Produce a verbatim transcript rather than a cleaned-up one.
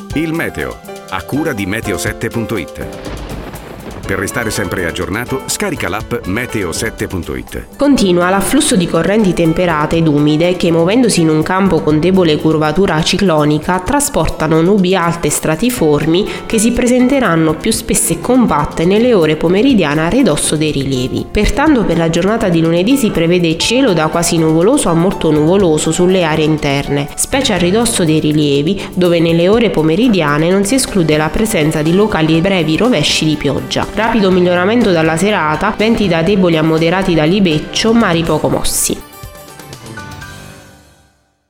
Il meteo, a cura di meteo sette punto it. Per restare sempre aggiornato, scarica l'app meteo sette punto it. Continua l'afflusso di correnti temperate ed umide che, muovendosi in un campo con debole curvatura ciclonica, trasportano nubi alte stratiformi che si presenteranno più spesse e compatte nelle ore pomeridiane a ridosso dei rilievi. Pertanto per la giornata di lunedì si prevede cielo da quasi nuvoloso a molto nuvoloso sulle aree interne, specie a ridosso dei rilievi, dove nelle ore pomeridiane non si esclude la presenza di locali e brevi rovesci di pioggia. Rapido miglioramento dalla serata, venti da deboli a moderati da libeccio, mari poco mossi.